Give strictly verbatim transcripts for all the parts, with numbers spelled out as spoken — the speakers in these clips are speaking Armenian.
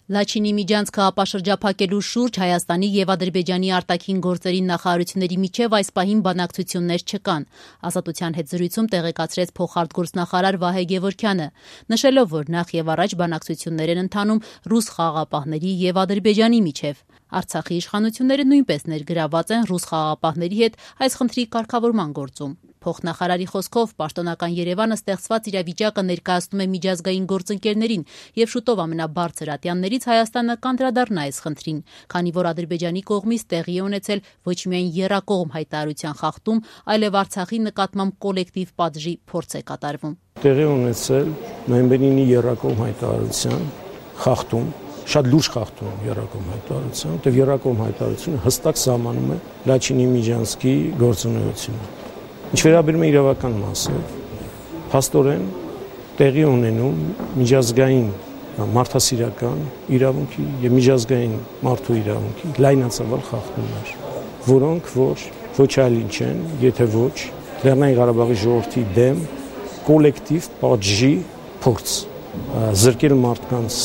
Լաչինի միջանցք հապաշրջափակելու շուրջ Հայաստանի եւ Ադրբեջանի արտաքին գործերի նախարարությունների միջև այս պահին բանակցություններ չկան, Ազատության հետ զրույցում տեղեկացրեց փոխարտգործնախարար Վահե Գևորգյանը, նշելով, որ նախ եւ առաջ բանակցություններ են ընթանում ռուս խաղաղապահների եւ Ադրբեջանի միջև։ Արցախի իշխանությունները նույնպես ներգրաված են ռուս խաղաղապահների հետ այս խնդրի կարգավորման գործում։ Փոխնախարարի խոսքով պաշտոնական Երևանը ստեղծված իրավիճակը ներկայացնում է միջազգային գործընկերներին եւ շուտով ամենաբարձր ատյաններից Հայաստանը կանդրադառնա այս խնդրին, քանի որ Ադրբեջանի կողմից տեղի է ունեցել ոչ միայն եռակողմ հայտարարության խախտում, այլև Արցախի նկատմամբ կոլեկտիվ պատժի փորձ է կատարվում։ Տեղի ունեցել նոյեմբերի ինի եռակողմ հայտարարության խախտում, շատ լուրջ խախտում եռակողմ հայտարարության, որտեղ եռակողմ հայտարարությունը հստակ սահմանում է Լաչինի միջանցքի գործունեությունը։ Ինչ վերաբերում է իրավական մասը, փաստորեն տեղի ունենում միջազգային մարդասիրական իրավունքի եւ միջազգային մարդու իրավունքի լայնածավալ խախտումներ, որոնք որ ոչ այլ ինչ են, եթե ոչ Լեռնային Ղարաբաղի ժողովրդի դեմ կոլեկտիվ պատժի փորձ, զրկել մարդկանց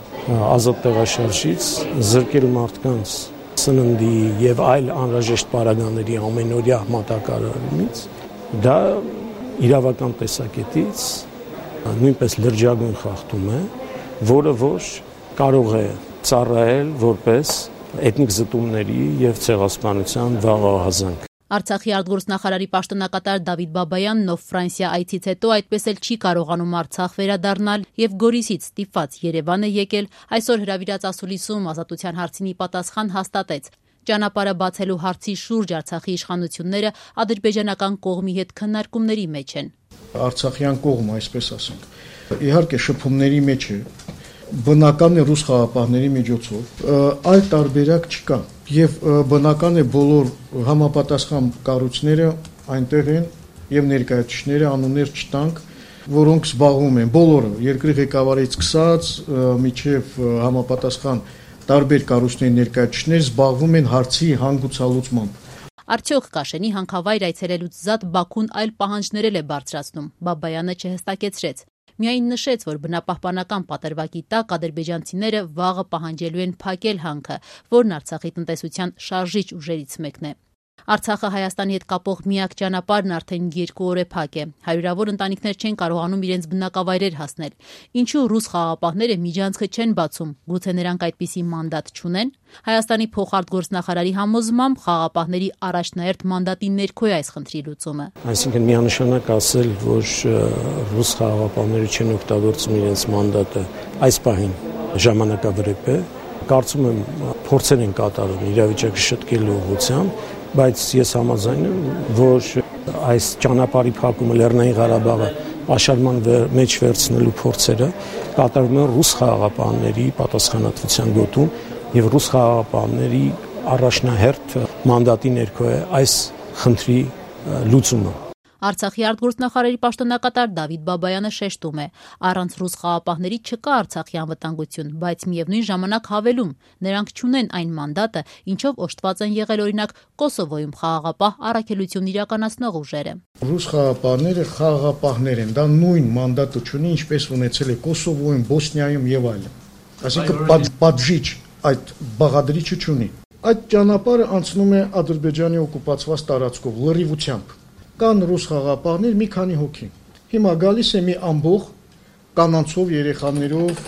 ազատ տեղաշարժից, զրկել մարդկանց սննդի եւ այլ անհրաժեշտ պարագաների ամենօրյա մատակարարումից, դա իրավական տեսակետից նույնպես լրջագույն խախտում է, որը որ կարող է ծառայել որպես էթնիկ զտումների եւ ցեղասպանության վաղահազանգ։ Արցախի արտգործնախարարի պաշտոնակատար Դավիթ Բաբայանն, ով Ֆրանսիա այցից հետո այդպես էլ չի կարողանում Արցախ վերադառնալ եւ Գորիսից ստիպված Երևան է եկել, այսօր հրավիրած ասուլիսում Ազատության հարցին ի պատասխան հաստատեց. ճանապարհը բացելու հարցի շուրջ Արցախի իշխանությունները ադրբեջանական կողմի հետ քննարկումների մեջ են։ Արցախյան կողմը, այսպես ասենք, իհարկե շփումների մեջ է, բնական է ռուս խաղաղապահների միջոցով, այլ տարբերակ չկա եւ բնական է բոլոր համապատասխան կառույցները այնտեղ են եւ ներկայացուցիչները անուններ չտանք, որոնք զբաղվում են բոլորը երկրի ղեկավարից սկսած միջև համապատասխան տարբեր կառույցների ներկայացուցիչներ զբաղվում են հարցի հանգուցալուծմամբ։ Արդյոք Կաշենի հանքավայր այցելելուց զատ Բաքուն այլ պահանջներ է բարձրացնում, Բաբայանը չհստակեցրեց։ Միայն նշեց, որ բնապահպանական պատրվակի տակ ադրբեջանցիները վաղը պահանջելու են փակել հանքը, որն Արցախի տնտեսության շարժիչ ուժերից մեկն է։ Արցախը Հայաստանի հետ կապող միակ ճանապարհն արդեն երկու օր է փակ է։ Հարյուրավոր ընտանիքներ չեն կարողանում իրենց բնակավայրեր հասնել։ Ինչու ռուս խաղաղապահները միջանցքը չեն բացում, գուցե նրանք այդպիսի մանդատ չունեն։ Հայաստանի փոխարտգործնախարարի համոզմամբ խաղաղապահների առաջնահերթ մանդատի ներքո է այս խնդրի լուծումը։ Այսինքն միանշանակ ասել, որ ռուս խաղաղապահները չեն օգտագործում իրենց մանդատը, այս պահին ժամանակավրեպ է։ Կարծում եմ փորձեր են կատարում իրավիճակը շտկելու ուղղությամբ, բայց ես համաձայն եմ, որ այս ճանապարհի փակումը Լեռնային Ղարաբաղը պաշարման մեջ վերցնելու փորձերը կատարվում են ռուս խաղաղապահների պատասխանատվության գոտում եւ ռուս խաղաղապահների առաջնահերթ մանդատի ներքո է այս խնդրի լուծումը։ Արցախի արտգործնախարարի պաշտոնակատար Դավիթ Բաբայանը շեշտում է. առանց ռուս խաղաղապահների չկա Արցախի անվտանգություն, բայց միևնույն ժամանակ հավելում, նրանք չունեն այն մանդատը, ինչով օժտված են եղել օրինակ Կոսովոյում խաղաղապահ առաքելություն իրականացնող ուժերը։ Ռուս խաղաղապահները խաղաղապահներ են, դա նույն մանդատը չունի, ինչպես ունեցել է Կոսովոյում, Բոսնիայում եւ այլն։ Այսինքն պատժիչ այդ բաղադրիչը չունի։ Այդ ճանապարհը անցնում է Ադրբեջանի օկուպացված տարածքով լրիվությամբ։ Կան ռուս խաղաղապահներ մի քանի հոգի։ Հիմա գալիս է մի ամբող կանանցով, երեխաներով,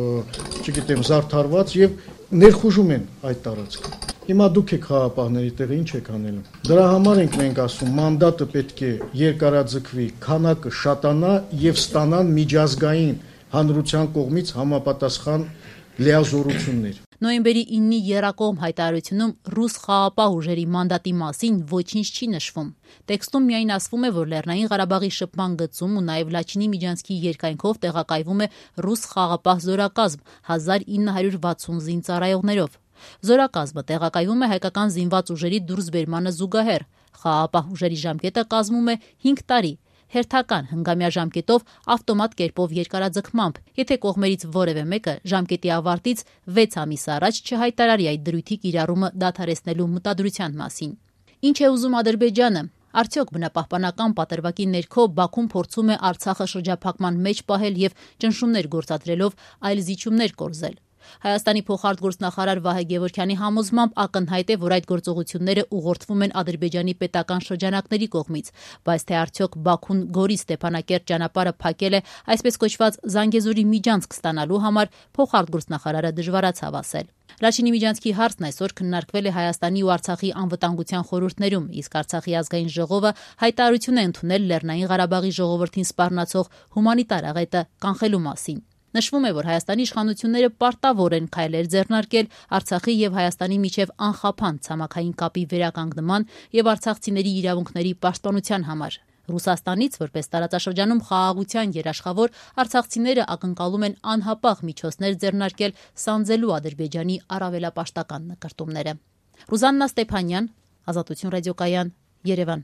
չգիտեմ, զարդարված եւ ներխուժում են այդ տարածքը։ Հիմա դուք եք խաղաղապահների տեղը ինչ եք անելու։ Դրա համար ենք մենք ասում, մանդատը պետք է երկարաձգվի, քանակը շատանա եւ ստանան միջազգային հանրության կողմից համապատասխան լիազորություններ։ Նոյեմբերի ինի եռակողմ հայտարարությունում ռուս խաղաղապահ ուժերի մանդատի մասին ոչինչ չի նշվում։ Տեքստում միայն ասվում է, որ Լեռնային Ղարաբաղի շփման գծում ու նաև Լաչինի միջանցքի երկայնքով տեղակայվում է ռուս խաղաղապահ զորակազմ հազար ինը հարյուր վաթսուն զինծառայողներով։ Զորակազմը տեղակայվում է հայկական զինված ուժերի դուրսբերմանը զուգահեռ։ Խաղաղապահ ուժերի ժամկետը կազմում է հինգ տարի։ Հերթական հնգամյա ժամկետով ավտոմատ կերպով երկարաձգմամբ, եթե կողմերից որևէ մեկը ժամկետի ավարտից վեց ամիս առաջ չհայտարարի այդ դրույթի կիրառումը դադարեցնելու մտադրության մասին։ Ինչ է ուզում Ադրբեջանը։ Արդյոք բնապահպանական պատրվակի ներքո Բաքուն փորձում է Արցախը շրջափակման մեջ պահել եւ ճնշումներ գործադրելով այլ զիջումներ կորզել։ Հայաստանի փոխարտգործնախարար Վահե Գևորգյանի համոզմամբ ակնհայտ է, որ այդ գործողությունները ուղղորդվում են Ադրբեջանի պետական շրջանակների կողմից, բայց թե արդյոք Բաքուն Գորի-Ստեփանակերտ ճանապարհը փակել է այսպես կոչված Զանգեզուրի միջանցք ստանալու համար, փոխարտգործնախարարը դժվարացավ ասել։ Լաչինի միջանցքի հարցն այսօր քննարկվել է Հայաստանի ու Արցախի անվտանգության խորհուրդներում, իսկ Արցախի ազգային ժողովը հայտարարություն է ընդունել Լեռնային Ղարաբաղի ժողովրդին սպառնացող հումանիտար աղետը կանխելու մասին։ Նշվում է, որ Հայաստանի իշխանությունները պարտավոր են քայլեր ձեռնարկել Արցախի եւ Հայաստանի միջև անխափան ցամաքային կապի վերականգնման եւ արցախցիների իրավունքների պաշտպանության համար։ Ռուսաստանից, որպես տարածաշրջանում խաղաղության երաշխավոր, արցախցիները ակնկալում են անհապաղ միջոցներ ձեռնարկել սանձելու Ադրբեջանի առավելապաշտական նկրտումները։ Ռուզաննա Ստեփանյան, Ազատություն ռադիոկայան, Երևան։